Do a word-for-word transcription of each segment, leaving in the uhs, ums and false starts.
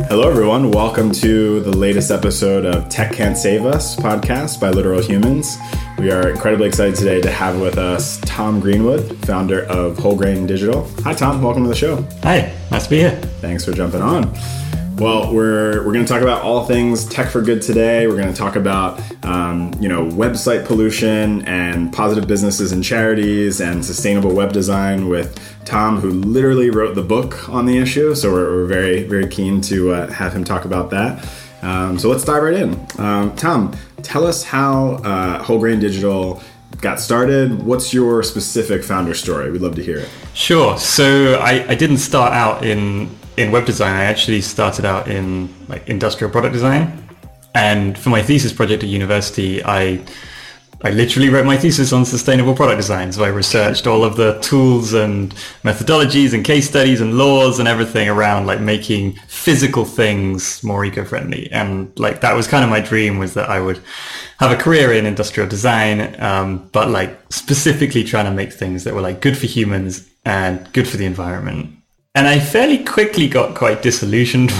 Hello, everyone. Welcome to the latest episode of Tech Can't Save Us podcast by Literal Humans. We are incredibly excited today to have with us Tom Greenwood, founder of Whole Grain Digital. Hi, Tom. Welcome to the show. Hi. Nice to be here. Thanks for jumping on. Well, we're we're going to talk about all things tech for good today. We're going to talk about um, you know website pollution and positive businesses and charities and sustainable web design with Tom, who literally wrote the book on the issue. So we're, we're very very keen to uh, have him talk about that. Um, so let's dive right in. Um, Tom, tell us how uh, Whole Grain Digital got started. What's your specific founder story? We'd love to hear it. Sure. So I, I didn't start out in in web design. I actually started out in like industrial product design, and for my thesis project at university, I I literally wrote my thesis on sustainable product design. So I researched all of the tools and methodologies and case studies and laws and everything around like making physical things more eco-friendly. And like that was kind of my dream, was that I would have a career in industrial design, um, but like specifically trying to make things that were like good for humans and good for the environment. And I fairly quickly got quite disillusioned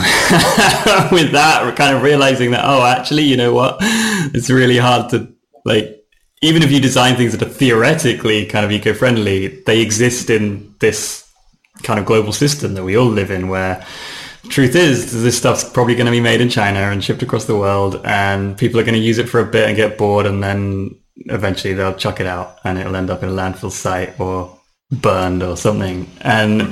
with that, kind of realizing that, oh, actually, you know what? It's really hard to, like, even if you design things that are theoretically kind of eco-friendly, they exist in this kind of global system that we all live in, where the truth is this stuff's probably going to be made in China and shipped across the world, and people are going to use it for a bit and get bored, and then eventually they'll chuck it out and it'll end up in a landfill site or burned or something. And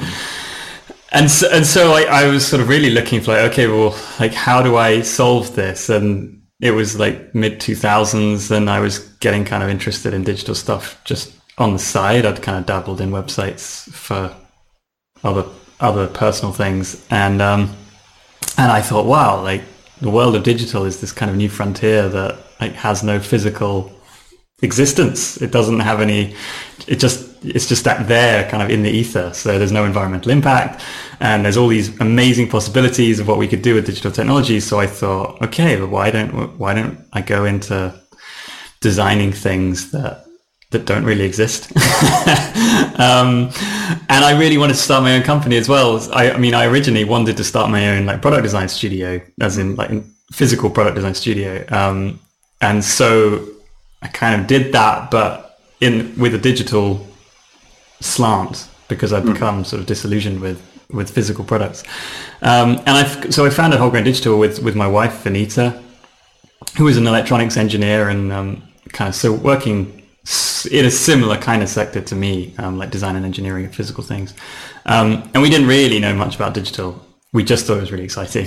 And so, and so I, I was sort of really looking for like, okay, well, like, how do I solve this? And it was like mid two thousands, and I was getting kind of interested in digital stuff just on the side. I'd kind of dabbled in websites for other other personal things, and um, and I thought, wow, like the world of digital is this kind of new frontier that like has no physical existence. It doesn't have any. It just it's just that there kind of in the ether. So there's no environmental impact, and there's all these amazing possibilities of what we could do with digital technology. So I thought, okay, but why don't why don't I go into designing things that that don't really exist? um, and I really wanted to start my own company as well. I, I mean, I originally wanted to start my own like product design studio, as in like physical product design studio. Um, and so I kind of did that, but in with a digital slant, because I'd become sort of disillusioned with, with physical products. Um, and I so I founded Whole Grain Digital with, with my wife, Vanita, who was an electronics engineer and um, kind of so working in a similar kind of sector to me, um, like design and engineering of physical things. Um, and we didn't really know much about digital. We just thought it was really exciting.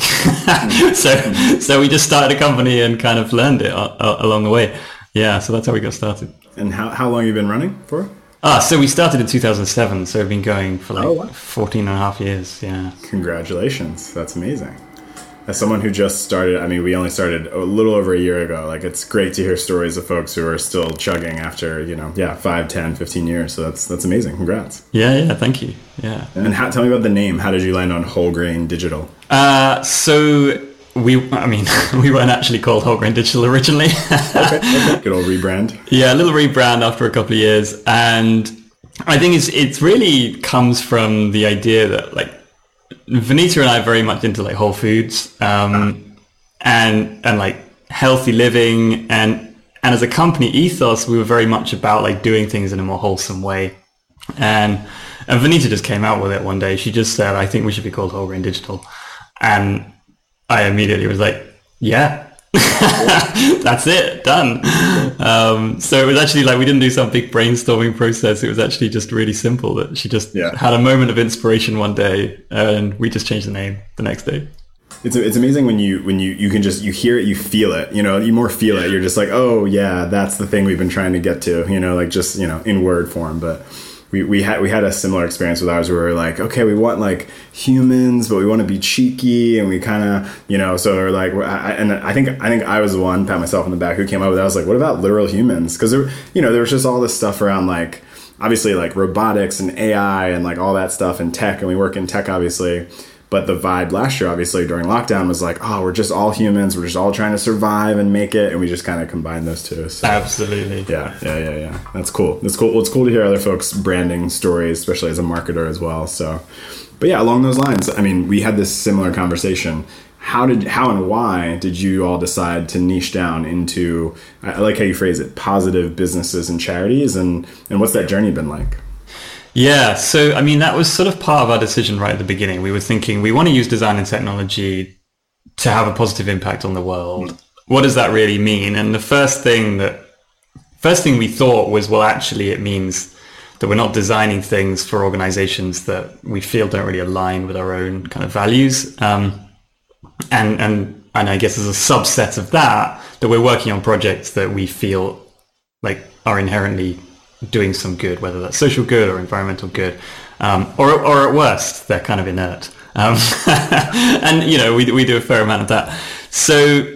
so so we just started a company and kind of learned it a- a- along the way. Yeah, so that's how we got started. And how, how long have you been running for? Ah, so we started in two thousand seven, so we've been going for like oh, wow. fourteen and a half years, yeah. Congratulations. That's amazing. As someone who just started, I mean, we only started a little over a year ago. Like, it's great to hear stories of folks who are still chugging after, you know, yeah, five, ten, fifteen years. So that's that's amazing. Congrats. Yeah, yeah, thank you. Yeah. And how, tell me about the name. How did you land on Whole Grain Digital? Uh, so... We, I mean, we weren't actually called Whole Grain Digital originally. okay, okay, good old rebrand. Yeah, a little rebrand after a couple of years, and I think it's it really comes from the idea that like Vanita and I are very much into like whole foods, um, ah. and and like healthy living, and and as a company ethos, we were very much about like doing things in a more wholesome way, and and Vanita just came out with it one day. She just said, "I think we should be called Whole Grain Digital," and I immediately was like, yeah, that's it, done. Um, so it was actually like, we didn't do some big brainstorming process. It was actually just really simple, that she just yeah. had a moment of inspiration one day, and we just changed the name the next day. It's it's amazing when you when you, you can just, you hear it, you feel it, you know, you more feel it. You're just like, oh yeah, that's the thing we've been trying to get to, you know, like just, you know, in word form. But we, we had we had a similar experience with ours where we were like, okay, we want like humans, but we want to be cheeky, and we kind of, you know, so we're like, I, and I think I think I was the one, pat myself on the back, who came up with that. I was like, what about literal humans? Because there, you know, there was just all this stuff around like, obviously like robotics and A I and like all that stuff and tech, and we work in tech obviously. But the vibe last year, obviously, during lockdown was like, oh, we're just all humans. We're just all trying to survive and make it. And we just kind of combined those two. So, absolutely. Yeah, yeah, yeah, yeah. That's cool. That's cool. Well, it's cool to hear other folks' branding stories, especially as a marketer as well. So, but yeah, along those lines, I mean, we had this similar conversation. how did how and why did you all decide to niche down into, I like how you phrase it, positive businesses and charities, and and what's that journey been like? Yeah, so I mean, that was sort of part of our decision right at the beginning. We were thinking we want to use design and technology to have a positive impact on the world. What does that really mean? And the first thing that first thing we thought was, well, actually, it means that we're not designing things for organizations that we feel don't really align with our own kind of values. Um, and, and, and I guess as a subset of that, that we're working on projects that we feel like are inherently doing some good, whether that's social good or environmental good, um, or, or at worst, they're kind of inert. Um, and, you know, we, we do a fair amount of that. So,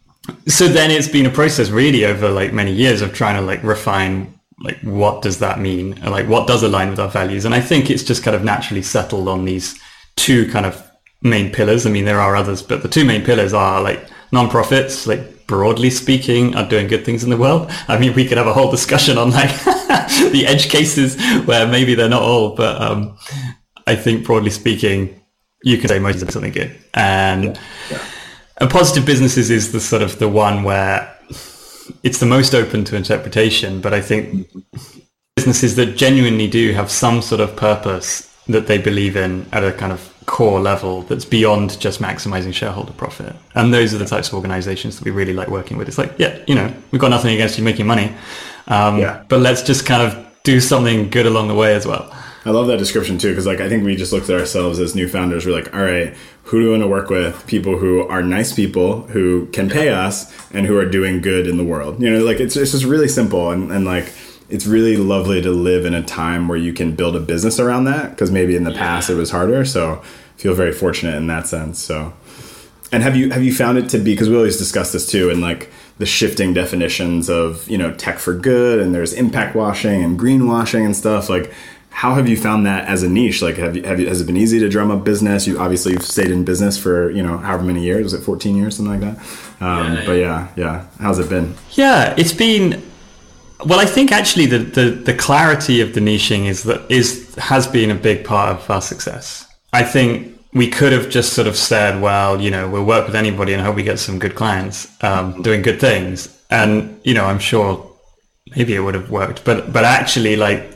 so then it's been a process really over like many years of trying to like refine like what does that mean, and like what does align with our values. And I think it's just kind of naturally settled on these two kind of main pillars. I mean, there are others, but the two main pillars are like nonprofits, like broadly speaking, are doing good things in the world. I mean, we could have a whole discussion on like the edge cases where maybe they're not all, but um, I think broadly speaking, you can say most of something good. And, yeah. Yeah. and positive businesses is the sort of the one where it's the most open to interpretation, but I think businesses that genuinely do have some sort of purpose that they believe in at a kind of core level that's beyond just maximizing shareholder profit. And those are the types of organizations that we really like working with. It's like, yeah, you know, we've got nothing against you making money, um, yeah. but let's just kind of do something good along the way as well. I love that description too, because like I think we just looked at ourselves as new founders. We're like, all right, who do we want to work with? People who are nice people who can pay us and who are doing good in the world. You know, like it's, it's just really simple, and, and like it's really lovely to live in a time where you can build a business around that, because maybe in the past it was harder. So I feel very fortunate in that sense. So, and have you have you found it to be, because we always discuss this too, and like the shifting definitions of, you know, tech for good, and there's impact washing and greenwashing and stuff. Like, how have you found that as a niche? Like, have you, have you, has it been easy to drum up business? You obviously you've stayed in business for, you know, however many years. Was it fourteen years, something like that? Um, yeah, but yeah, yeah. How's it been? Yeah, it's been, well, I think actually the, the, the clarity of the niching is that is, has been a big part of our success. I think we could have just sort of said, well, you know, we'll work with anybody and hope we get some good clients, um, doing good things. And, you know, I'm sure maybe it would have worked, but, but actually like,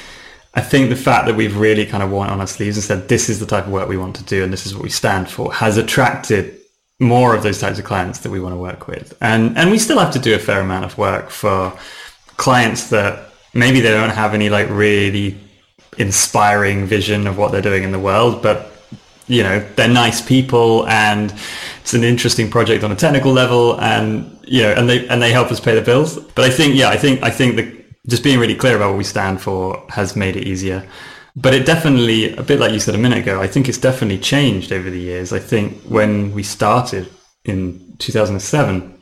I think the fact that we've really kind of worn on our sleeves and said, this is the type of work we want to do and this is what we stand for, has attracted more of those types of clients that we want to work with. And and we still have to do a fair amount of work for clients that maybe they don't have any like really inspiring vision of what they're doing in the world, but you know, they're nice people and it's an interesting project on a technical level, and you know, and they and they help us pay the bills. But I think, yeah, I think I think the just being really clear about what we stand for has made it easier. But it definitely, a bit like you said a minute ago, I think it's definitely changed over the years. I think when we started in two thousand seven,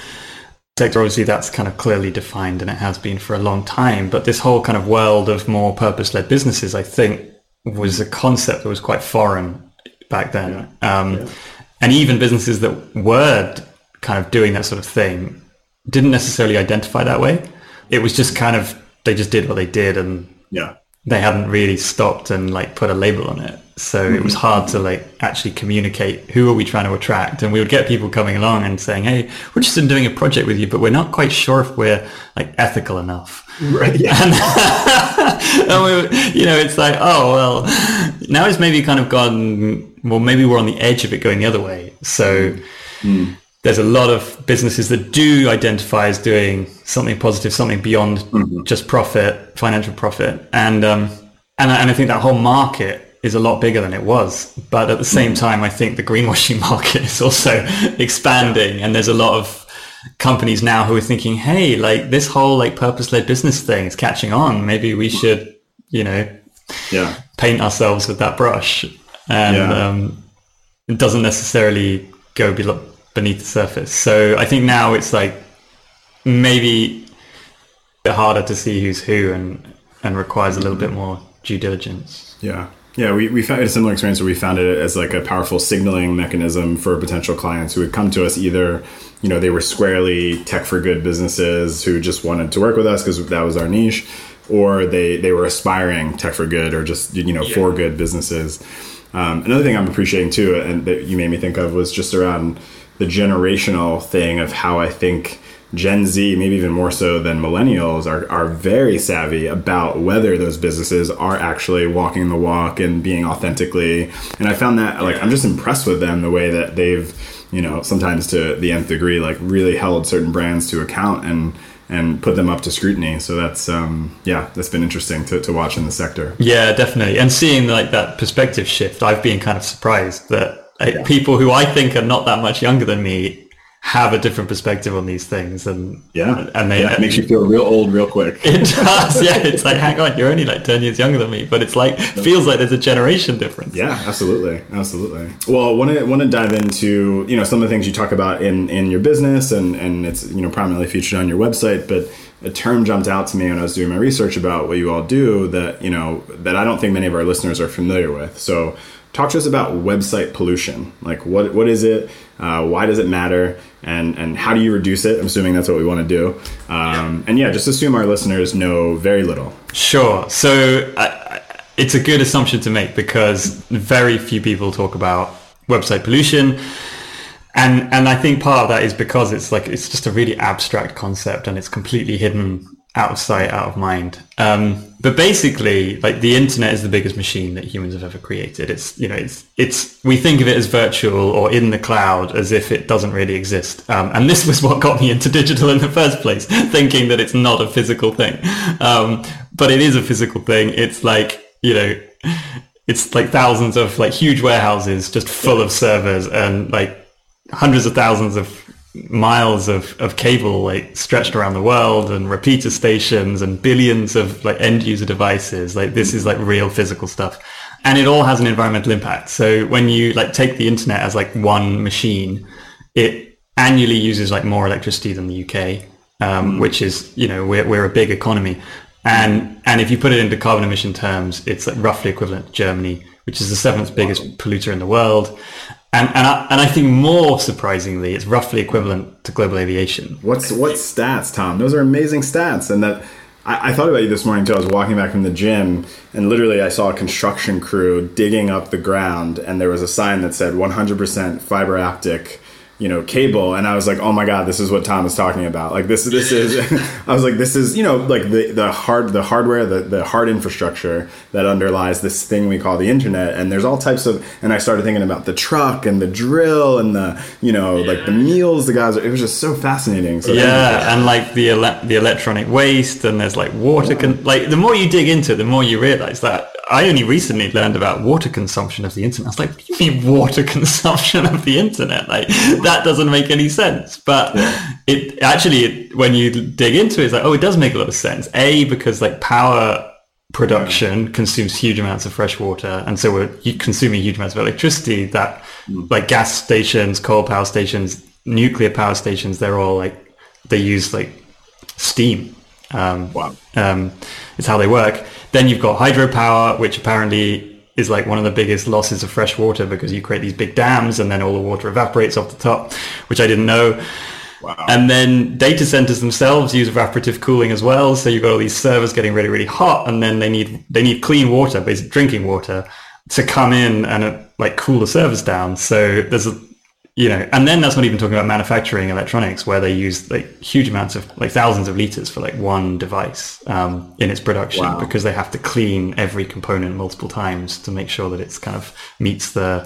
sector, obviously that's kind of clearly defined and it has been for a long time. But this whole kind of world of more purpose-led businesses, I think, was a concept that was quite foreign back then. Yeah. Um, yeah. And even businesses that were kind of doing that sort of thing didn't necessarily identify that way. It was just kind of, they just did what they did, and yeah, they hadn't really stopped and like put a label on it. So mm-hmm. it was hard to like actually communicate who are we trying to attract. And we would get people coming along and saying, hey, we're just in doing a project with you, but we're not quite sure if we're like ethical enough. Right. Yeah. And, and we, you know, it's like, oh, well, now it's maybe kind of gone, well, maybe we're on the edge of it going the other way. So mm. there's a lot of businesses that do identify as doing something positive, something beyond mm-hmm. just profit, financial profit. And, um, and, I, and I think that whole market is a lot bigger than it was. But at the same mm-hmm. time, I think the greenwashing market is also expanding. And there's a lot of companies now who are thinking, hey, like this whole like purpose-led business thing is catching on. Maybe we should, you know, yeah, paint ourselves with that brush. And yeah. um, it doesn't necessarily go below, beneath the surface. So I think now it's like maybe a bit harder to see who's who, and, and requires a little bit more due diligence. Yeah. Yeah, we, we found a similar experience where we found it as like a powerful signaling mechanism for potential clients who would come to us. Either, you know, they were squarely tech for good businesses who just wanted to work with us because that was our niche, or they, they were aspiring tech for good or just, you know, yeah. for good businesses. Um, another thing I'm appreciating too, and that you made me think of, was just around the generational thing of how I think Gen Z, maybe even more so than millennials, are, are very savvy about whether those businesses are actually walking the walk and being authentically. And I found that, like, I'm just impressed with them, the way that they've, you know, sometimes to the nth degree, like really held certain brands to account and and put them up to scrutiny. So that's, um, yeah, that's been interesting to, to watch in the sector. Yeah, definitely. And seeing like that perspective shift, I've been kind of surprised that uh, yeah. people who I think are not that much younger than me have a different perspective on these things, and yeah, and they, yeah, it makes you feel real old real quick. It does, yeah. It's like, hang on, you're only like ten years younger than me, but it's like feels like there's a generation difference. Yeah, absolutely, absolutely. Well, want to want to dive into, you know, some of the things you talk about in in your business, and and it's, you know, prominently featured on your website. But a term jumped out to me when I was doing my research about what you all do that, you know, that I don't think many of our listeners are familiar with. So talk to us about website pollution. Like, what what is it? Uh, why does it matter? And and how do you reduce it? I'm assuming that's what we want to do. Um, yeah. And yeah, just assume our listeners know very little. Sure. So I, it's a good assumption to make, because very few people talk about website pollution. And and I think part of that is because it's like, it's just a really abstract concept and it's completely hidden, out of sight, out of mind. Um, but basically, like, the internet is the biggest machine that humans have ever created. It's, you know, it's, it's, we think of it as virtual or in the cloud, as if it doesn't really exist. Um, and this was what got me into digital in the first place, thinking that it's not a physical thing. Um, but it is a physical thing. It's like, you know, it's like thousands of like huge warehouses just full of servers, and like hundreds of thousands of miles of, of cable like stretched around the world, and repeater stations, and billions of like end user devices. Like, this is like real physical stuff, and it all has an environmental impact. So when you like take the internet as like one machine, it annually uses like more electricity than the U K, um, mm. which is, you know, we're, we're a big economy. And, and if you put it into carbon emission terms, it's like roughly equivalent to Germany, which is the seventh biggest polluter in the world. And and I, and I think more surprisingly, it's roughly equivalent to global aviation. What's what stats, Tom? Those are amazing stats. And that I, I thought about you this morning too. I was walking back from the gym, and literally I saw a construction crew digging up the ground, and there was a sign that said one hundred percent fiber optic, you know, cable. And I was like, oh my God, this is what Tom is talking about. Like, this, this is, I was like, this is, you know, like the, the hard, the hardware, the, the hard infrastructure that underlies this thing we call the internet. And there's all types of, and I started thinking about the truck and the drill and the, you know, yeah. like the meals, the guys, it was just so fascinating. So yeah. And like the, ele- the electronic waste, and there's like water, con- like the more you dig into it, the more you realize that. I only recently learned about water consumption of the internet. I was like, what do you mean water consumption of the internet? Like, that doesn't make any sense. But yeah. it actually, it, when you dig into it, it's like, oh, it does make a lot of sense. A, because like power production yeah. consumes huge amounts of fresh water. And so we're consuming huge amounts of electricity that mm. like gas stations, coal power stations, nuclear power stations, they're all like, they use like steam. Um, wow. um, it's how they work. Then you've got hydropower, which apparently is like one of the biggest losses of fresh water, because you create these big dams and then all the water evaporates off the top, which I didn't know. Wow. And then data centers themselves use evaporative cooling as well. So you've got all these servers getting really, really hot, and then they need they need clean water, basically drinking water, to come in and uh, like cool the servers down. So there's a You know, and then that's not even talking about manufacturing electronics, where they use like huge amounts of like thousands of liters for like one device um, in its production, wow. because they have to clean every component multiple times to make sure that it's kind of meets the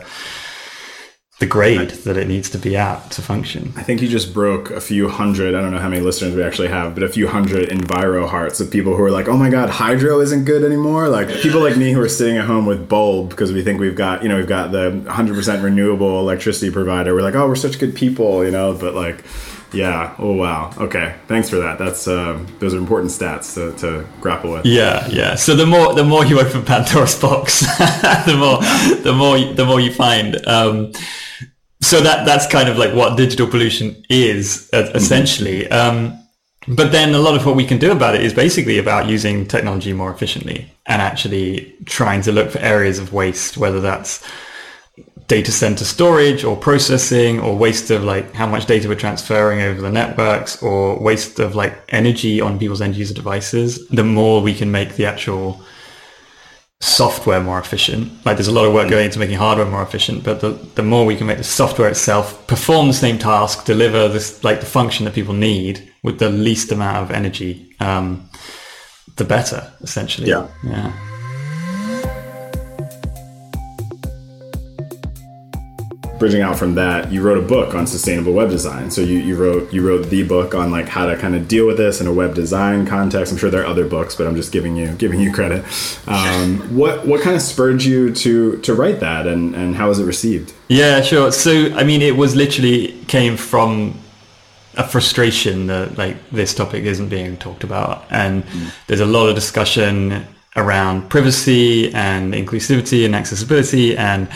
the grade that it needs to be at to function. I think you just broke a few hundred, I don't know how many listeners we actually have, but a few hundred Enviro hearts of people who are like, oh my God, hydro isn't good anymore. Like people like me who are sitting at home with Bulb because we think we've got, you know, we've got the one hundred percent renewable electricity provider. We're like, oh, we're such good people, you know, but like, yeah. Oh, wow. Okay. Thanks for that. That's, uh, those are important stats to, to grapple with. Yeah. Yeah. So the more, the more you open Pandora's box, the more, the more, the more you find, um, so that that's kind of like what digital pollution is, uh, essentially. Um, but then a lot of what we can do about it is basically about using technology more efficiently and actually trying to look for areas of waste, whether that's data center storage or processing, or waste of like how much data we're transferring over the networks, or waste of like energy on people's end user devices. The more we can make the actual software more efficient. Like there's a lot of work going into making hardware more efficient, but the, the more we can make the software itself perform the same task, deliver this like the function that people need with the least amount of energy, um, the better, essentially. Yeah. Yeah. Bridging out from that, you wrote a book on sustainable web design. So you, you wrote you wrote the book on like how to kind of deal with this in a web design context. I'm sure there are other books, but I'm just giving you giving you credit. Um, what what kind of spurred you to to write that, and, and how was it received? Yeah, sure. So I mean, it was literally came from a frustration that like this topic isn't being talked about, and mm. there's a lot of discussion around privacy and inclusivity and accessibility and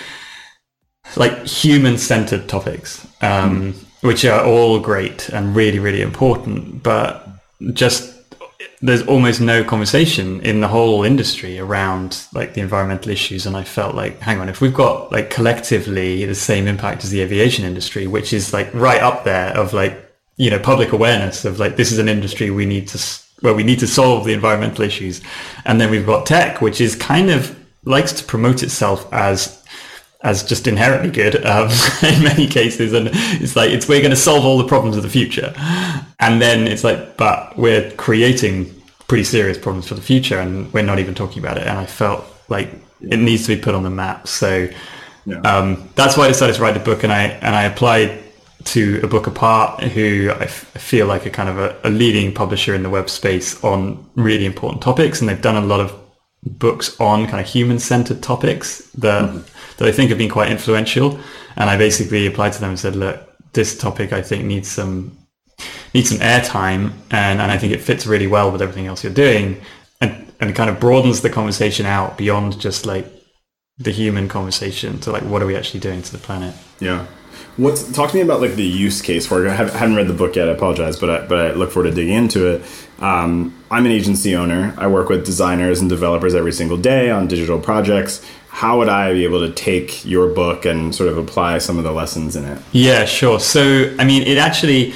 like human-centered topics, um, mm. which are all great and really, really important, but just there's almost no conversation in the whole industry around like the environmental issues. And I felt like, hang on, if we've got like collectively the same impact as the aviation industry, which is like right up there of like, you know, public awareness of like, this is an industry we need to, where we need to solve the environmental issues. And then we've got tech, which is kind of likes to promote itself as as just inherently good um, in many cases, and it's like it's we're going to solve all the problems of the future, and then it's like, but we're creating pretty serious problems for the future, and we're not even talking about it. And I felt like it needs to be put on the map. So yeah. um, that's why I decided to write the book, and I and I applied to A Book Apart, who I, f- I feel like a kind of a, a leading publisher in the web space on really important topics, and they've done a lot of books on kind of human-centered topics that. Mm-hmm. that I think have been quite influential. And I basically applied to them and said, look, this topic I think needs some needs some airtime, and, and I think it fits really well with everything else you're doing, and, and it kind of broadens the conversation out beyond just like the human conversation to like, what are we actually doing to the planet? Yeah. What's talk to me about like the use case for it. I haven't read the book yet. I apologize, but I, but I look forward to digging into it. Um, I'm an agency owner. I work with designers and developers every single day on digital projects. How would I be able to take your book and sort of apply some of the lessons in it? Yeah, sure. So, I mean, it actually,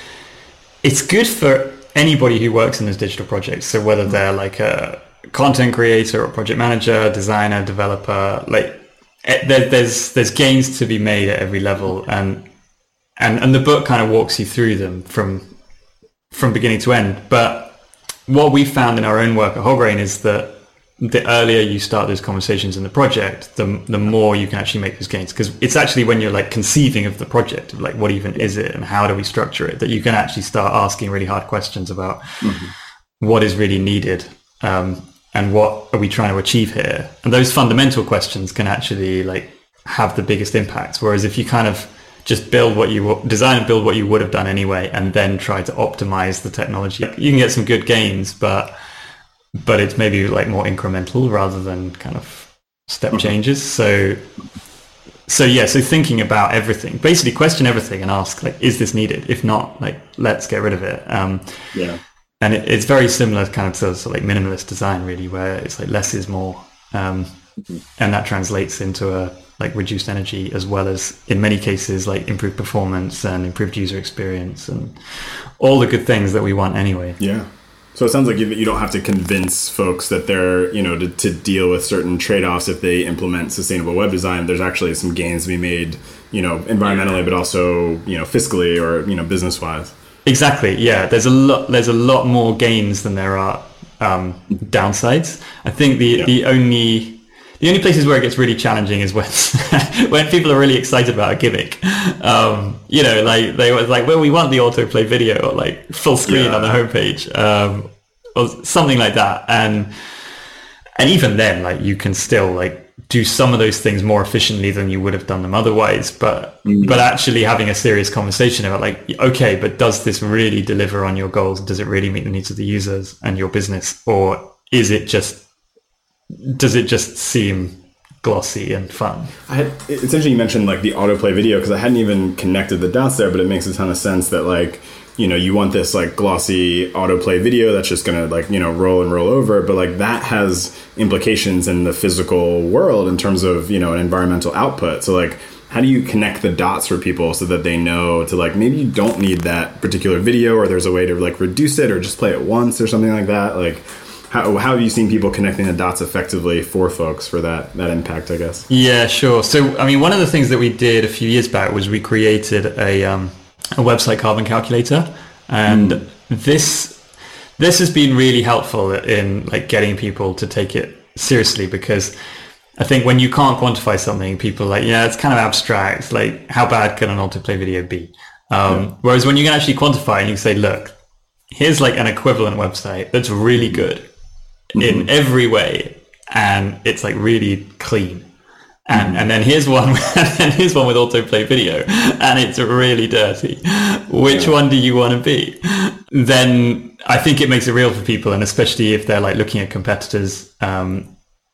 it's good for anybody who works in those digital projects. So whether they're like a content creator or project manager, designer, developer, like there, there's there's gains to be made at every level, and and and the book kind of walks you through them from from beginning to end. But what we found in our own work at Wholegrain is that the earlier you start those conversations in the project, the the more you can actually make those gains. Because it's actually when you're like conceiving of the project, of like what even is it and how do we structure it, that you can actually start asking really hard questions about mm-hmm. what is really needed, um, and what are we trying to achieve here. And those fundamental questions can actually like have the biggest impact. Whereas if you kind of just build what you design and build what you would have done anyway, and then try to optimize the technology, you can get some good gains, but but it's maybe like more incremental rather than kind of step changes. So, so yeah, so thinking about everything, basically question everything and ask like, is this needed? If not, like, let's get rid of it. Um, yeah. And it, it's very similar kind of to, to like minimalist design really, where it's like less is more. Um, and that translates into a like reduced energy, as well as in many cases, like improved performance and improved user experience and all the good things that we want anyway. Yeah. So it sounds like you, you don't have to convince folks that they're, you know, to, to deal with certain trade-offs if they implement sustainable web design. There's actually some gains to be made, you know, environmentally, but also, you know, fiscally or, you know, business-wise. Exactly. Yeah. There's a lot, there's a lot more gains than there are um, downsides. I think the, yeah. the only, the only places where it gets really challenging is when, when people are really excited about a gimmick. Um, you know, like they were like, well, we want the autoplay video or like full screen yeah. on the homepage, um, or something like that. And, and even then, like you can still like do some of those things more efficiently than you would have done them otherwise. But, mm-hmm. but actually having a serious conversation about like, okay, but does this really deliver on your goals? Does it really meet the needs of the users and your business? Or is it just, does it just seem glossy and fun? I had, it's interesting you mentioned like the autoplay video, because I hadn't even connected the dots there, but it makes a ton of sense that like, you know, you want this like glossy autoplay video that's just going to like, you know, roll and roll over. But like that has implications in the physical world in terms of, you know, an environmental output. So like, how do you connect the dots for people so that they know to like, maybe you don't need that particular video, or there's a way to like reduce it or just play it once or something like that? Like, how, how have you seen people connecting the dots effectively for folks for that that impact, I guess? Yeah, sure. So, I mean, one of the things that we did a few years back was we created a um, a website carbon calculator, and mm. this this has been really helpful in like getting people to take it seriously, because I think when you can't quantify something, people are like, yeah, it's kind of abstract. Like, how bad can an autoplay video be? Um, yeah. Whereas when you can actually quantify and you say, look, here's like an equivalent website that's really good mm-hmm. in every way, and it's like really clean. And mm-hmm. and then here's one, and then here's one with autoplay video, and it's really dirty. Which yeah. one do you want to be? Then I think it makes it real for people, and especially if they're like looking at competitors. Um,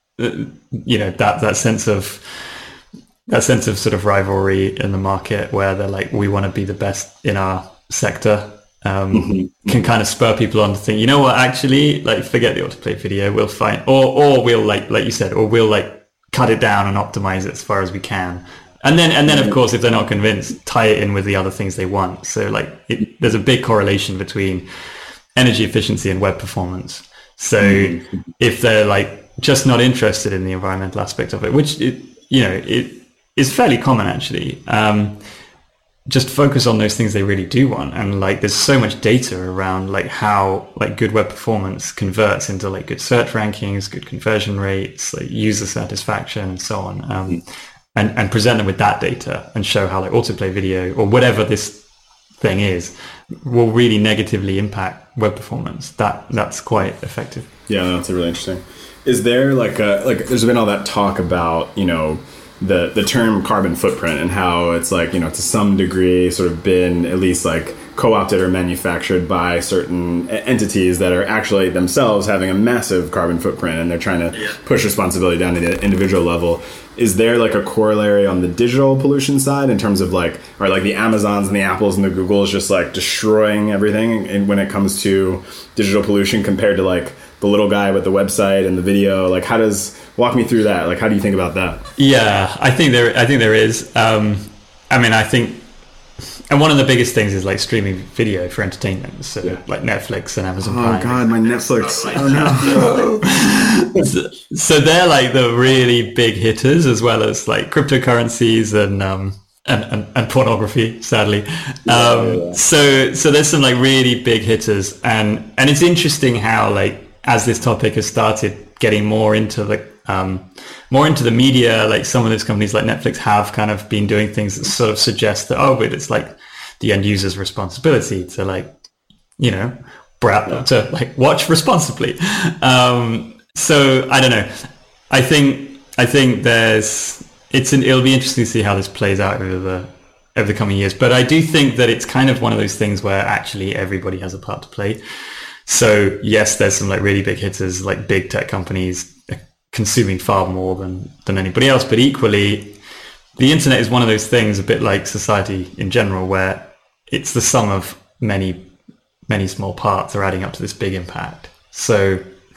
you know, that that sense of that sense of sort of rivalry in the market, where they're like, we want to be the best in our sector, um, mm-hmm. can kind of spur people on to think, you know what, actually, like, forget the autoplay video, we'll find, or or we'll like like you said, or we'll like cut it down and optimize it as far as we can. And then, and then, of course, if they're not convinced, tie it in with the other things they want. So, like, it, there's a big correlation between energy efficiency and web performance. So, mm-hmm. if they're like just not interested in the environmental aspect of it, which it, you know, it is fairly common actually, um, just focus on those things they really do want. And like, there's so much data around like how like good web performance converts into like good search rankings, good conversion rates, like user satisfaction, and so on. Um, mm-hmm. and and present them with that data and show how like autoplay video or whatever this thing is will really negatively impact web performance. That that's quite effective. Yeah, that's really interesting. Is there like a, like there's been all that talk about, you know, the the term carbon footprint and how it's like, you know, to some degree sort of been at least like co-opted or manufactured by certain entities that are actually themselves having a massive carbon footprint, and they're trying to push responsibility down to the individual level. Is there like a corollary on the digital pollution side in terms of like, or like the Amazons and the Apples and the Googles just like destroying everything and when it comes to digital pollution compared to like the little guy with the website and the video? Like, how does, walk me through that. Like, how do you think about that? Yeah, I think there, I think there is. Um, I mean, I think, and one of the biggest things is like streaming video for entertainment. So yeah. like Netflix and Amazon oh, Prime. Oh God, my Netflix. Oh no. so, so they're like the really big hitters, as well as like cryptocurrencies and, um, and, and, and pornography, sadly. Um, yeah, yeah. So, so there's some like really big hitters, and, and it's interesting how like, as this topic has started getting more into the um, more into the media, like some of those companies like Netflix have kind of been doing things that sort of suggest that, oh, but it's like the end user's responsibility to like, you know, bra- to like watch responsibly. Um, so I don't know. I think I think there's it's an, it'll be interesting to see how this plays out over the over the coming years. But I do think that it's kind of one of those things where actually everybody has a part to play. So yes, there's some like really big hitters, like big tech companies consuming far more than, than anybody else. But equally, the internet is one of those things, a bit like society in general, where it's the sum of many, many small parts are adding up to this big impact. So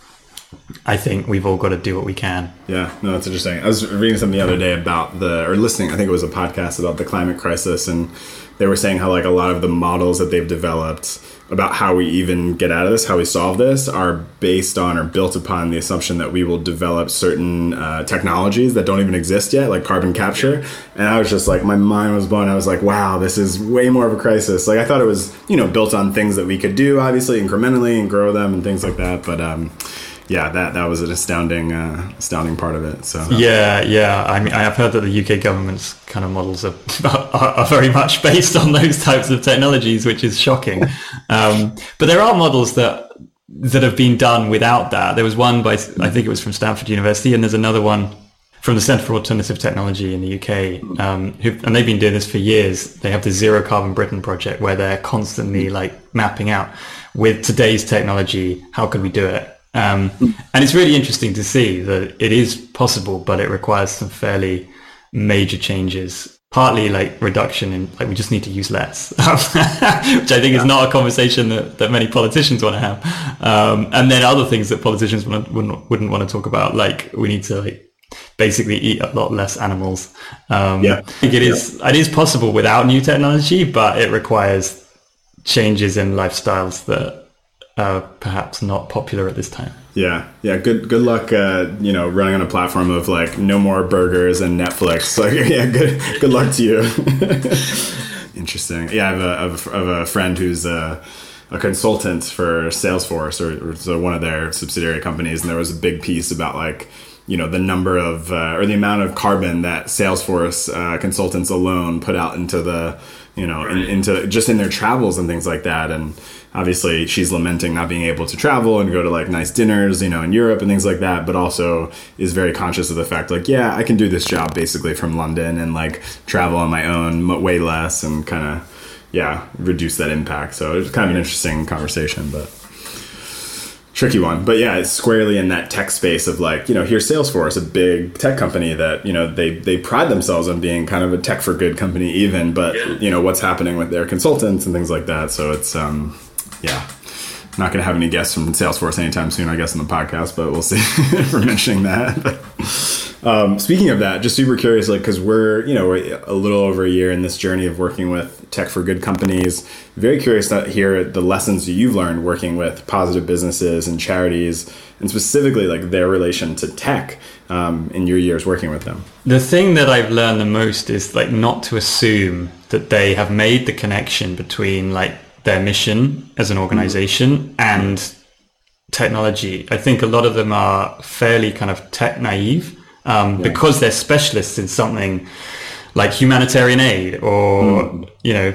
I think we've all got to do what we can. Yeah, no, that's interesting. I was reading something the other day about the, or listening, I think it was a podcast about the climate crisis, and they were saying how like a lot of the models that they've developed about how we even get out of this, how we solve this, are based on or built upon the assumption that we will develop certain uh, technologies that don't even exist yet, like carbon capture. And I was just like, my mind was blown. I was like, wow, this is way more of a crisis. Like I thought it was, you know, built on things that we could do, obviously, incrementally and grow them and things like that. But um, yeah, that that was an astounding, uh, astounding part of it. So yeah, yeah. I mean, I have heard that the U K government's kind of models are are, are very much based on those types of technologies, which is shocking. Um, but there are models that that have been done without that. There was one by, I think it was from Stanford University, and there's another one from the Centre for Alternative Technology in the U K, um, who, and they've been doing this for years. They have the Zero Carbon Britain project, where they're constantly like mapping out with today's technology, how could we do it? Um, and it's really interesting to see that it is possible, but it requires some fairly major changes. Partly like reduction in, like we just need to use less, which I think yeah. is not a conversation that, that many politicians want to have. Um, and then other things that politicians wouldn't, wouldn't, wouldn't want to talk about, like we need to like basically eat a lot less animals. Um, yeah. I think it is, yeah. it is possible without new technology, but it requires changes in lifestyles that uh, perhaps not popular at this time. Yeah, yeah. Good, good luck. Uh, you know, running on a platform of like no more burgers and Netflix. Like, yeah, good, good luck to you. Interesting. Yeah, I have a, I have a, I have a friend who's a, a consultant for Salesforce, or, or so one of their subsidiary companies, and there was a big piece about like, you know, the number of uh, or the amount of carbon that Salesforce uh, consultants alone put out into the, you know, in, into just in their travels and things like that. And obviously she's lamenting not being able to travel and go to like nice dinners, you know, in Europe and things like that, but also is very conscious of the fact like, yeah, I can do this job basically from London and like travel on my own way less and kind of, yeah, reduce that impact. So it's kind of an interesting conversation, but tricky one. But yeah, it's squarely in that tech space of like, you know, here's Salesforce, a big tech company that, you know, they, they pride themselves on being kind of a tech for good company even, but you know, what's happening with their consultants and things like that. So it's, um, yeah, not going to have any guests from Salesforce anytime soon, I guess, in the podcast, but we'll see if we're mentioning that. um, speaking of that, just super curious, like, because we're, you know, we're a little over a year in this journey of working with tech for good companies. Very curious to hear the lessons you've learned working with positive businesses and charities, and specifically like their relation to tech um, in your years working with them. The thing that I've learned the most is like not to assume that they have made the connection between like their mission as an organization mm-hmm. and technology. I think a lot of them are fairly kind of tech naive um, yeah. because they're specialists in something like humanitarian aid or, mm. you know,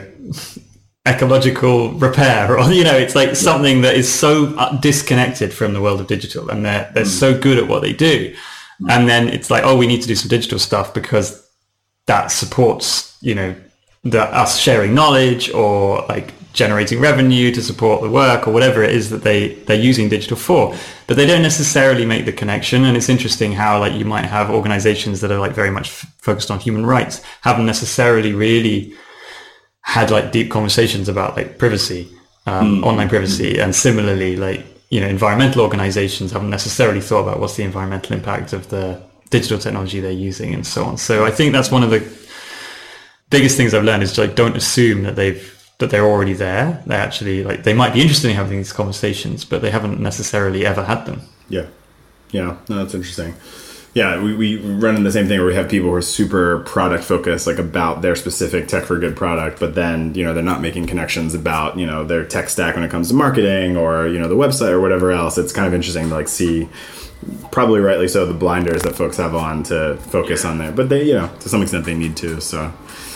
ecological repair, or, you know, it's like something that is so disconnected from the world of digital, and they're, they're mm. so good at what they do. Mm. And then it's like, oh, we need to do some digital stuff because that supports, you know, the, us sharing knowledge or like generating revenue to support the work or whatever it is that they, they're using digital for. But they don't necessarily make the connection. And it's interesting how like you might have organizations that are like very much f- focused on human rights, haven't necessarily really had like deep conversations about like privacy, um, mm. online privacy. And similarly, like, you know, environmental organizations haven't necessarily thought about what's the environmental impact of the digital technology they're using and so on. So I think that's one of the biggest things I've learned is like, don't assume that they've that they're already there. They actually like they might be interested in having these conversations, but they haven't necessarily ever had them. Yeah, yeah, no, that's interesting. Yeah, we, we run into the same thing where we have people who are super product focused, like about their specific tech for good product, but then, you know, they're not making connections about, you know, their tech stack when it comes to marketing or, you know, the website or whatever else. It's kind of interesting to like see, probably rightly so, the blinders that folks have on to focus on there, but they, you know, to some extent they need to. So.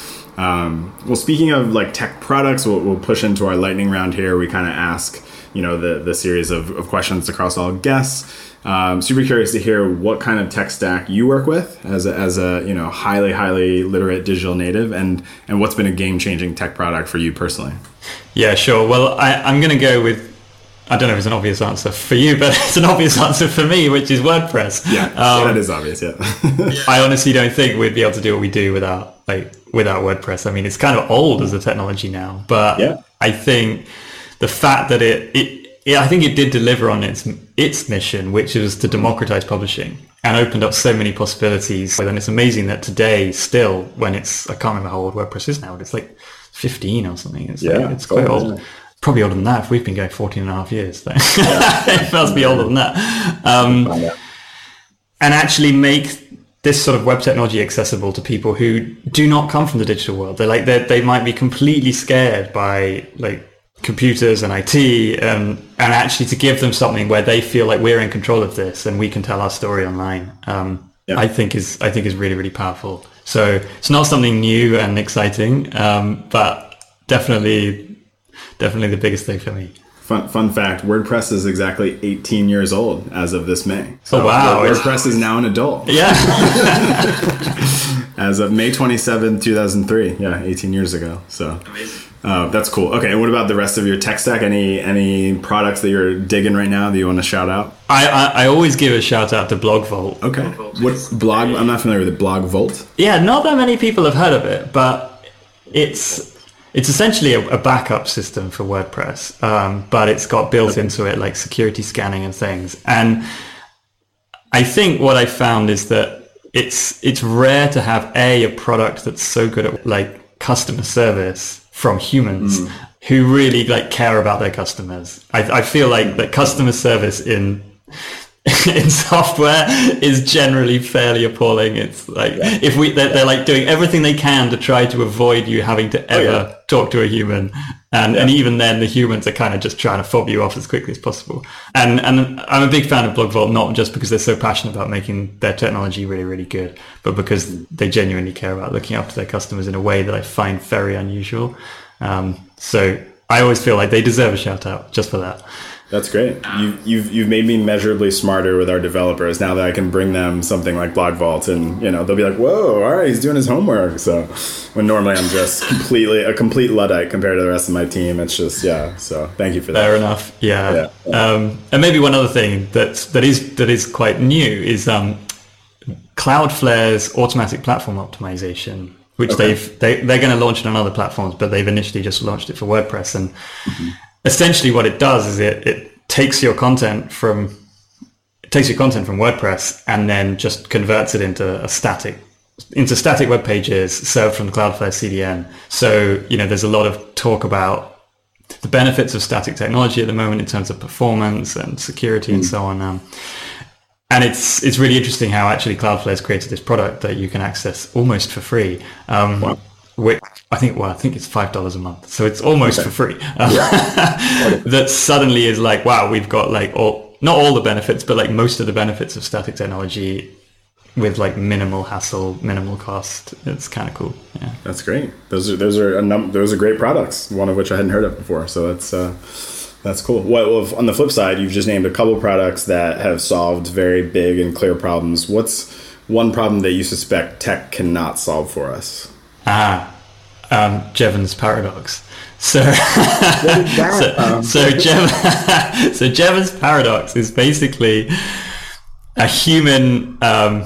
Um, well, speaking of like tech products, we'll, we'll push into our lightning round here. We kind of ask, you know, the, the series of, of questions across all guests. Um, super curious to hear what kind of tech stack you work with as a, as a, you know, highly, highly literate digital native, and, and what's been a game changing tech product for you personally. Yeah, sure. Well, I, I'm going to go with, I don't know if it's an obvious answer for you, but it's an obvious answer for me, which is WordPress. Yeah, um, that is obvious. Yeah. I honestly don't think we'd be able to do what we do without like without WordPress. I mean, it's kind of old as a technology now, but yeah. I think the fact that it, it, it, I think it did deliver on its its mission, which was to democratize publishing and opened up so many possibilities. And it's amazing that today, still, when it's, I can't remember how old WordPress is now, but it's like fifteen or something. It's yeah, like, it's quite old. old. Probably older than that if we've been going fourteen and a half years. So. Yeah. It must be older than that. Um, and actually make this sort of web technology accessible to people who do not come from the digital world. They're like, they're, they might be completely scared by like computers and I T, and, and actually to give them something where they feel like we're in control of this and we can tell our story online. Um, yeah. I think is, I think is really, really powerful. So it's not something new and exciting, um, but definitely, definitely the biggest thing for me. Fun, fun fact, WordPress is exactly eighteen years old as of this May. So oh, wow. WordPress is now an adult. Yeah. As of May twenty-seventh, two thousand three. Yeah, eighteen years ago. So uh, that's cool. Okay, and what about the rest of your tech stack? Any any products that you're digging right now that you want to shout out? I, I, I always give a shout out to BlogVault. Okay. What blog? I'm not familiar with it. BlogVault? Yeah, not that many people have heard of it, but it's... It's essentially a, a backup system for WordPress, um, but it's got built into it like security scanning and things. And I think what I found is that it's it's rare to have a a product that's so good at like customer service from humans, mm. who really like care about their customers. I, I feel like that customer service in in software is generally fairly appalling. It's like yeah. if we they're, they're like doing everything they can to try to avoid you having to ever oh, yeah. talk to a human, and yeah. and even then the humans are kind of just trying to fob you off as quickly as possible. And and I'm a big fan of BlogVault, not just because they're so passionate about making their technology really really good, but because they genuinely care about looking after their customers in a way that I find very unusual. Um, so I always feel like they deserve a shout out just for that. That's great. You, you've you've made me measurably smarter with our developers now that I can bring them something like BlogVault, and you know they'll be like, "Whoa, all right, he's doing his homework." So when normally I'm just completely a complete Luddite compared to the rest of my team, it's just yeah. So thank you for that. Fair enough. Yeah. yeah, yeah. Um, and maybe one other thing that that is that is quite new is um, Cloudflare's automatic platform optimization, which okay. they've they they're going to launch it on other platforms, but they've initially just launched it for WordPress. And mm-hmm. essentially, what it does is it it takes your content from it takes your content from WordPress and then just converts it into a static into static web pages served from the Cloudflare C D N. So you know, there's a lot of talk about the benefits of static technology at the moment in terms of performance and security mm. and so on. Um, And it's it's really interesting how actually Cloudflare has created this product that you can access almost for free. Um, wow. Which I think, well, I think it's five dollars a month, so it's almost okay. for free. Um, yeah. That suddenly is like, wow, we've got like all, not all the benefits, but like most of the benefits of static technology with like minimal hassle, minimal cost. It's kind of cool. Yeah, that's great. Those are those are a num- those are great products. One of which I hadn't heard of before, so that's. Uh, That's cool. Well, on the flip side, you've just named a couple products that have solved very big and clear problems. What's one problem that you suspect tech cannot solve for us? Ah, um, Jevons paradox. So, so, um? so, Jev- so Jevons paradox is basically a human. Um,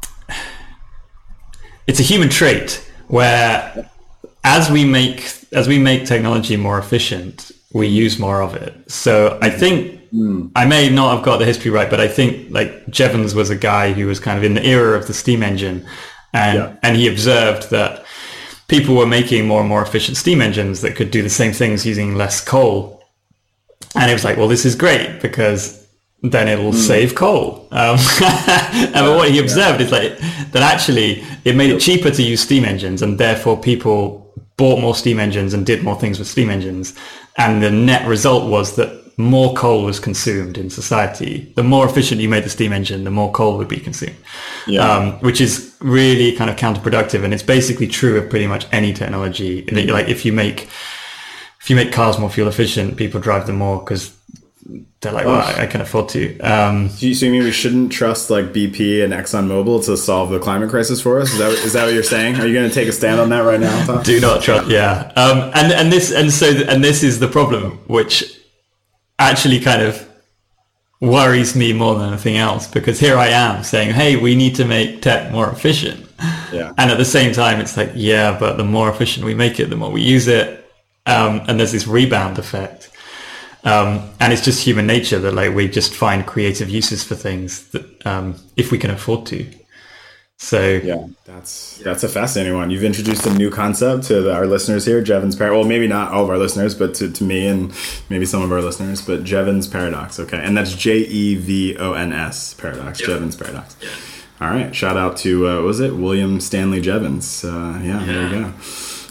it's a human trait where, as we make as we make technology more efficient, we use more of it. So I think mm. I may not have got the history right, but I think like Jevons was a guy who was kind of in the era of the steam engine, and yeah. and he observed that people were making more and more efficient steam engines that could do the same things using less coal. And he was like, well, this is great because then it'll mm. save coal. Um, and yeah, what he observed yeah. is like that actually it made it cheaper to use steam engines, and therefore people bought more steam engines and did more things with steam engines. And the net result was that more coal was consumed in society. The more efficient you made the steam engine, the more coal would be consumed, yeah. um, which is really kind of counterproductive. And it's basically true of pretty much any technology. Mm-hmm. Like if you make if you make cars more fuel efficient, people drive them more because they're like, well, I, I can afford to. Um, so you mean we shouldn't trust like B P and ExxonMobil to solve the climate crisis for us? Is that is that what you're saying? Are you going to take a stand on that right now, Tom? Do not trust. Yeah, um, and and this and so and this is the problem, which actually kind of worries me more than anything else, because here I am saying, hey, we need to make tech more efficient, yeah, and at the same time, it's like, yeah, but the more efficient we make it, the more we use it, um, and there's this rebound effect. Um, and it's just human nature that like we just find creative uses for things that um, if we can afford to. So yeah, that's that's a fascinating one. You've introduced a new concept to the, our listeners here, Jevons paradox. Well, maybe not all of our listeners, but to, to me and maybe some of our listeners. But Jevons paradox, okay, and that's J E V O N S paradox. Yeah. Jevons paradox. Yeah. All right, shout out to uh, what was it William Stanley Jevons? Uh, yeah, yeah, there you go.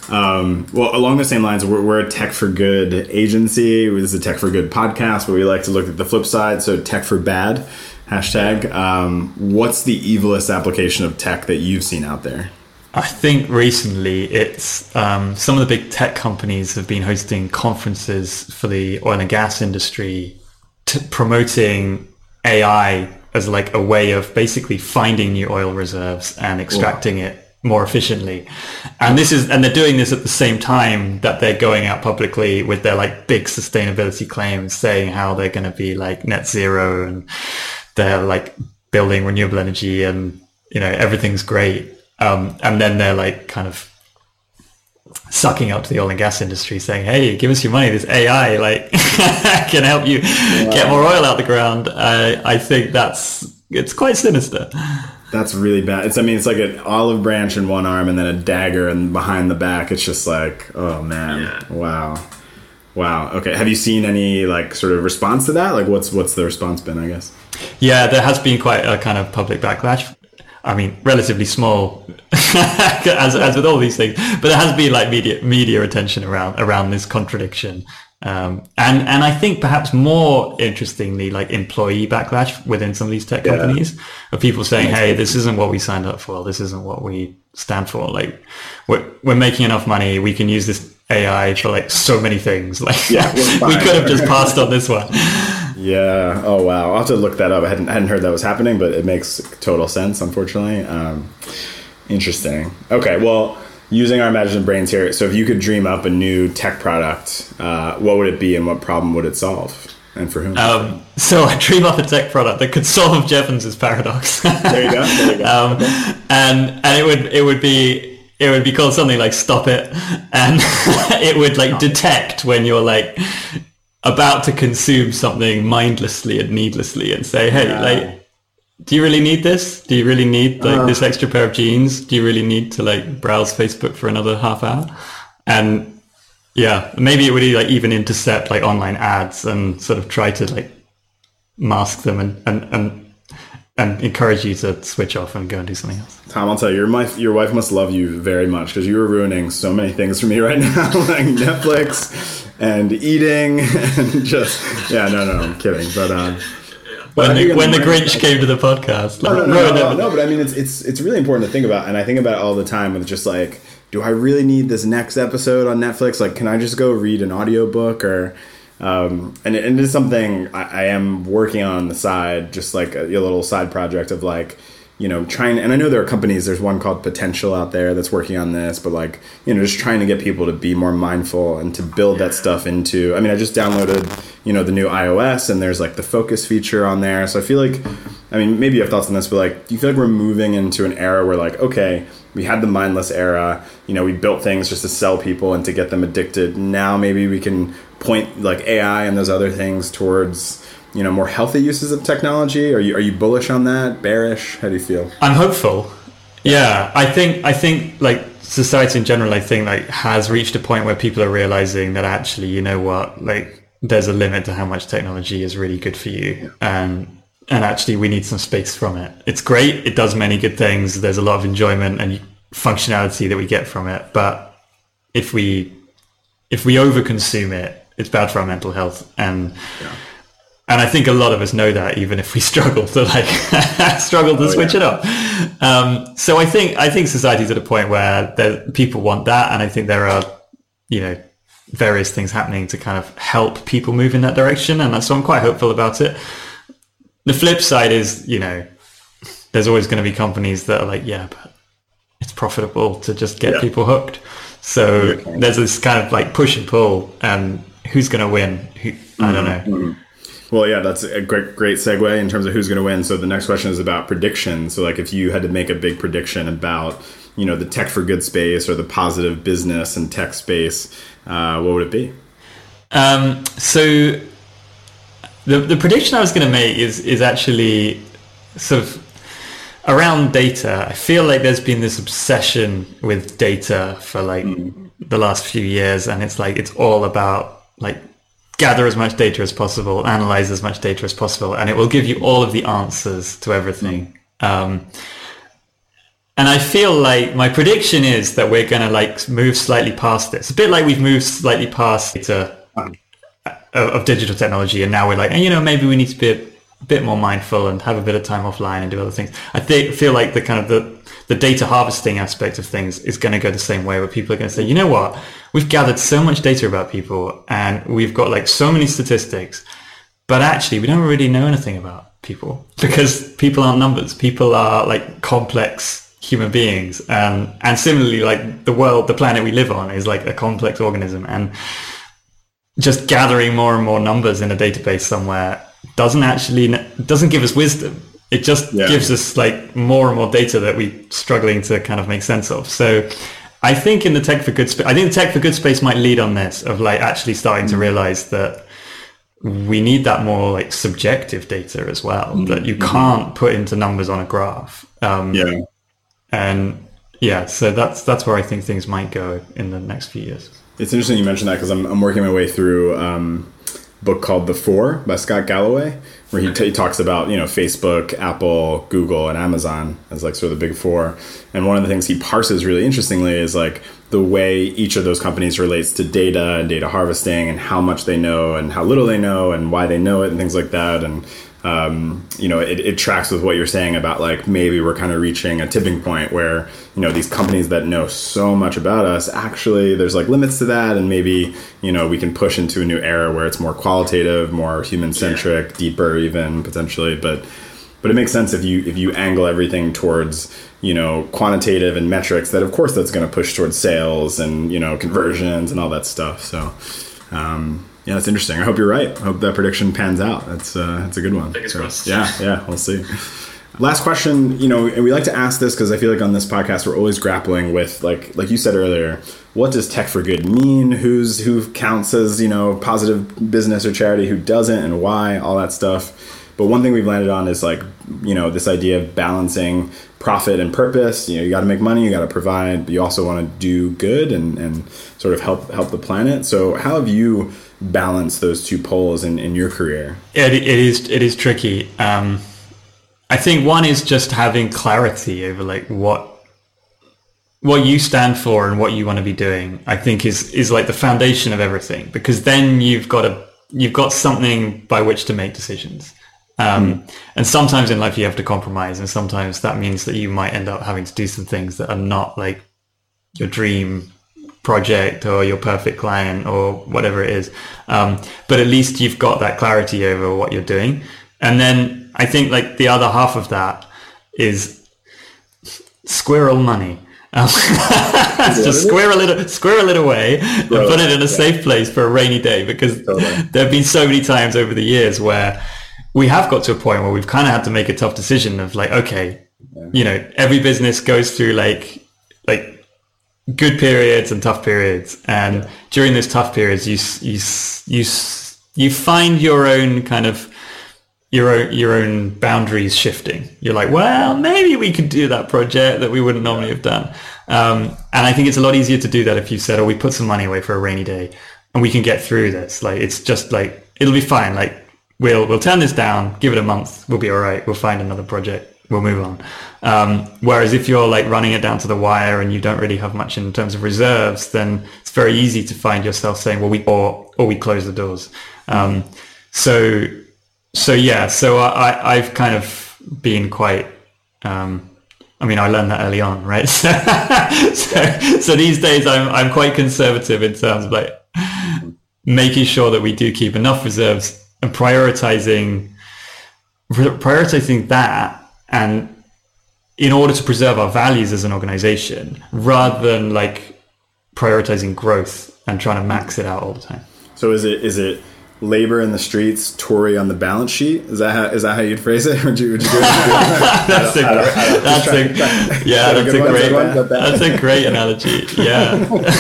Um, well, along the same lines, we're, we're a Tech for Good agency. This is a Tech for Good podcast where we like to look at the flip side. So Tech for Bad, hashtag. Um, what's the evilest application of tech that you've seen out there? I think recently it's um, some of the big tech companies have been hosting conferences for the oil and gas industry, t- promoting A I as like a way of basically finding new oil reserves and extracting wow. it more efficiently. And this is, and they're doing this at the same time that they're going out publicly with their like big sustainability claims, saying how they're going to be like net zero and they're like building renewable energy and, you know, everything's great. Um, and then they're like kind of sucking up to the oil and gas industry saying, hey, give us your money. This A I like can help you yeah. get more oil out the ground. Uh, I think that's, it's quite sinister. That's really bad. It's, I mean, it's like an olive branch in one arm and then a dagger and behind the back. It's just like, oh man, yeah. wow. Wow. Okay. Have you seen any like sort of response to that? Like, what's what's the response been? I guess. Yeah, there has been quite a kind of public backlash. I mean, relatively small, as as with all these things, but there has been like media media attention around around this contradiction, um, and and I think perhaps more interestingly, like employee backlash within some of these tech companies, yeah. of people saying, "Hey, this isn't what we signed up for. This isn't what we stand for. Like, we're we're making enough money. We can use this A I for like so many things. Like, yeah, we could have just passed on this one." Yeah. Oh, wow. I'll have to look that up. I hadn't, hadn't heard that was happening, but it makes total sense, unfortunately. Um, interesting. Okay. Well, using our imagination brains here. So if you could dream up a new tech product, uh, what would it be and what problem would it solve? And for whom? Um, so I dream up a tech product that could solve Jevons's paradox. There you go. There you go. um, okay. And, and it would, it would be, it would be called something like Stop It. And it would like detect when you're like about to consume something mindlessly and needlessly and say, hey, yeah. like, do you really need this? Do you really need like uh, this extra pair of jeans? Do you really need to like browse Facebook for another half hour? And yeah, maybe it would like even intercept like online ads and sort of try to like mask them and, and, and and encourage you to switch off and go and do something else. Tom, I'll tell you, your wife, your wife must love you very much because you are ruining so many things for me right now, like Netflix and eating and just, yeah, no, no, I'm kidding. But, uh, but when the, when the Grinch came to the podcast. Like, no, no, no, no, no, but I mean, it's, it's, it's really important to think about. And I think about it all the time with just like, do I really need this next episode on Netflix? Like, can I just go read an audiobook or... Um, and it, it is something I, I am working on the side, just like a, a little side project of like, you know, trying, and I know there are companies, there's one called Potential out there that's working on this, but like, you know, just trying to get people to be more mindful and to build that stuff into, I mean, I just downloaded, you know, the new iOS and there's like the focus feature on there. So I feel like, I mean, maybe you have thoughts on this, but like, do you feel like we're moving into an era where like, okay, we had the mindless era, you know, we built things just to sell people and to get them addicted. Now maybe we can point like A I and those other things towards, you know, more healthy uses of technology. Are you are you bullish on that? Bearish? How do you feel? I'm hopeful. Yeah, I think I think like society in general, I think like has reached a point where people are realizing that actually, you know what, like there's a limit to how much technology is really good for you, and and actually we need some space from it. It's great. It does many good things. There's a lot of enjoyment and functionality that we get from it, but if we if we overconsume it, it's bad for our mental health. And yeah. and I think a lot of us know that, even if we struggle to like struggle to oh, switch yeah. it up. Um, so I think I think society's at a point where there, people want that, and I think there are, you know, various things happening to kind of help people move in that direction, and so I'm quite hopeful about it. The flip side is, you know, there's always going to be companies that are like, yeah, but it's profitable to just get yeah. people hooked. So okay. there's this kind of like push and pull, and who's going to win? Who, I don't know. Mm-hmm. Well, yeah, that's a great, great segue in terms of who's going to win. So the next question is about predictions. So like if you had to make a big prediction about, you know, the tech for good space or the positive business and tech space, uh, what would it be? Um, so the the prediction I was going to make is is actually sort of around data. I feel like there's been this obsession with data for like mm. the last few years, and it's like it's all about like gather as much data as possible, analyze as much data as possible, and it will give you all of the answers to everything. Mm. Um, and I feel like my prediction is that we're going to like move slightly past this. A bit like we've moved slightly past data of, of digital technology, and now we're like, you know, maybe we need to be a, a bit more mindful and have a bit of time offline and do other things. I think feel like the kind of the the data harvesting aspect of things is going to go the same way, where people are going to say, you know what, we've gathered so much data about people and we've got like so many statistics, but actually we don't really know anything about people, because people aren't numbers. People are like complex human beings, and and similarly, like the world, the planet we live on is like a complex organism, and just gathering more and more numbers in a database somewhere doesn't actually doesn't give us wisdom. It just yeah. gives us like more and more data that we're struggling to kind of make sense of. So I think in the tech for good space, I think the tech for good space might lead on this, of like actually starting mm. to realize that we need that more like subjective data as well, mm. that you can't put into numbers on a graph. Um, yeah. And yeah, so that's that's where I think things might go in the next few years. It's interesting you mentioned that because I'm, I'm working my way through um, a book called The Four by Scott Galloway, where he, t- he talks about, you know, Facebook, Apple, Google, and Amazon as like sort of the big four. And one of the things he parses really interestingly is like the way each of those companies relates to data and data harvesting and how much they know and how little they know and why they know it and things like that. And Um, you know, it, it tracks with what you're saying about like maybe we're kind of reaching a tipping point where, you know, these companies that know so much about us, actually there's like limits to that. And maybe, you know, we can push into a new era where it's more qualitative, more human centric, yeah. deeper even potentially. But but it makes sense if you if you angle everything towards, you know, quantitative and metrics, that of course that's going to push towards sales and, you know, conversions and all that stuff. So, um yeah, that's interesting. I hope you're right. I hope that prediction pans out. That's uh, that's a good one. Fingers crossed. Yeah, yeah, we'll see. Last question, you know, and we like to ask this because I feel like on this podcast we're always grappling with, like like you said earlier, what does tech for good mean? Who's who counts as, you know, positive business or charity, who doesn't, and why, all that stuff. But one thing we've landed on is like, you know, this idea of balancing profit and purpose. You know, you got to make money, you got to provide, but you also want to do good and and sort of help help the planet. So how have you balance those two poles in, in your career? It, it is it is tricky. Um, I think one is just having clarity over like what what you stand for and what you want to be doing. I think is is like the foundation of everything, because then you've got a you've got something by which to make decisions. Um, mm. And sometimes in life you have to compromise, and sometimes that means that you might end up having to do some things that are not like your dream project or your perfect client or whatever it is. Um, but at least you've got that clarity over what you're doing. And then I think like the other half of that is squirrel money. Um, just square a little, square a little away and put it in a yeah. safe place for a rainy day, because totally. There have been so many times over the years where we have got to a point where we've kind of had to make a tough decision of like, okay, yeah. you know, every business goes through like, like, good periods and tough periods, and yeah. during those tough periods you you you you find your own kind of your own your own boundaries shifting. You're like, well, maybe we could do that project that we wouldn't normally have done, um, and I think it's a lot easier to do that if you said, oh, we put some money away for a rainy day and we can get through this. Like, it's just like, it'll be fine. Like, we'll we'll turn this down, give it a month, we'll be all right, we'll find another project, we'll move on. Um, whereas if you're like running it down to the wire and you don't really have much in terms of reserves, then it's very easy to find yourself saying, well, we, or, or we close the doors. Um, so, so yeah, so I, I've kind of been quite, um, I mean, I learned that early on, right? So, so, so these days I'm, I'm quite conservative in terms of like making sure that we do keep enough reserves and prioritizing, prioritizing that, and in order to preserve our values as an organization, rather than like prioritizing growth and trying to max it out all the time. So is it is it labor in the streets, Tory on the balance sheet? Is that how, is that how you'd phrase it? Would you, would you do it? That's a that's a yeah that's a great that's a great analogy. Yeah.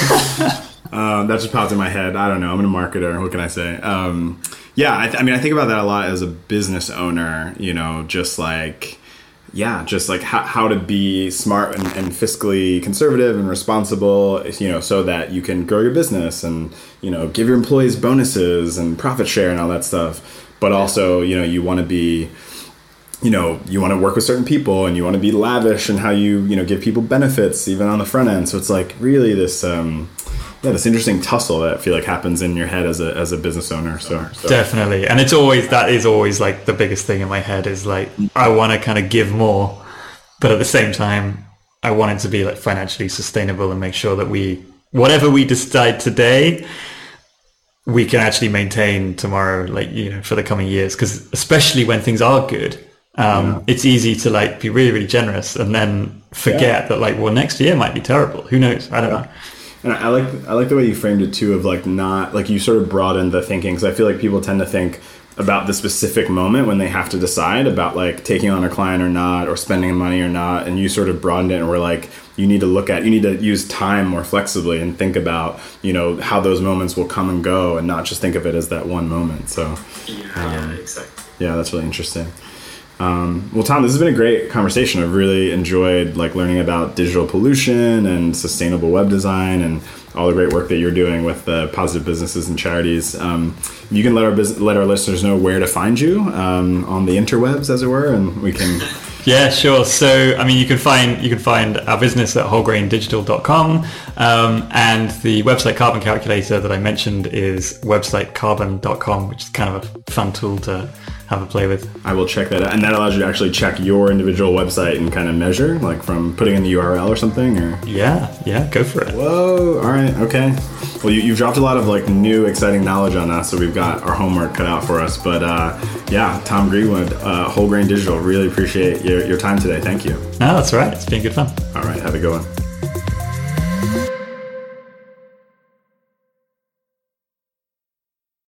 um, that just popped in my head. I don't know. I'm a marketer. What can I say? Um, yeah, I, th- I mean, I think about that a lot as a business owner. You know, just like. Yeah, just like how, how to be smart and, and fiscally conservative and responsible, you know, so that you can grow your business and, you know, give your employees bonuses and profit share and all that stuff. But also, you know, you want to be, you know, you want to work with certain people and you want to be lavish in how you, you know, give people benefits even on the front end. So it's like really this, um, yeah, this interesting tussle that I feel like happens in your head as a as a business owner. So, so. Definitely. And it's always, that is always like the biggest thing in my head is like, I want to kind of give more, but at the same time, I want it to be like financially sustainable and make sure that we, whatever we decide today, we can actually maintain tomorrow, like, you know, for the coming years. Because especially when things are good, um, yeah. it's easy to like be really, really generous and then forget yeah. that like, well, next year might be terrible. Who knows? I don't yeah. know. And I like I like the way you framed it too, of like not like you sort of broadened the thinking, because I feel like people tend to think about the specific moment when they have to decide about like taking on a client or not, or spending money or not, and you sort of broadened it and were like, you need to look at you need to use time more flexibly and think about, you know, how those moments will come and go, and not just think of it as that one moment. So yeah, um, yeah exactly. Yeah, that's really interesting. Um, well, Tom, this has been a great conversation. I've really enjoyed like learning about digital pollution and sustainable web design and all the great work that you're doing with the positive businesses and charities. Um, you can let our bus- let our listeners know where to find you um, on the interwebs, as it were, and we can. Yeah, sure. So, I mean, you can find you can find our business at wholegrain digital dot com, um, and the website Carbon Calculator that I mentioned is website carbon dot com, which is kind of a fun tool to have a play with. I will check that out, and that allows you to actually check your individual website and kind of measure, like from putting in the U R L or something. Or yeah, yeah, go for it. Whoa! All right, okay. Well, you, you've dropped a lot of like new, exciting knowledge on us, so we've got our homework cut out for us. But uh, yeah, Tom Greenwood, uh, Whole Grain Digital. Really appreciate your, your time today. Thank you. No, that's all right. It's been good fun. All right, have a good one.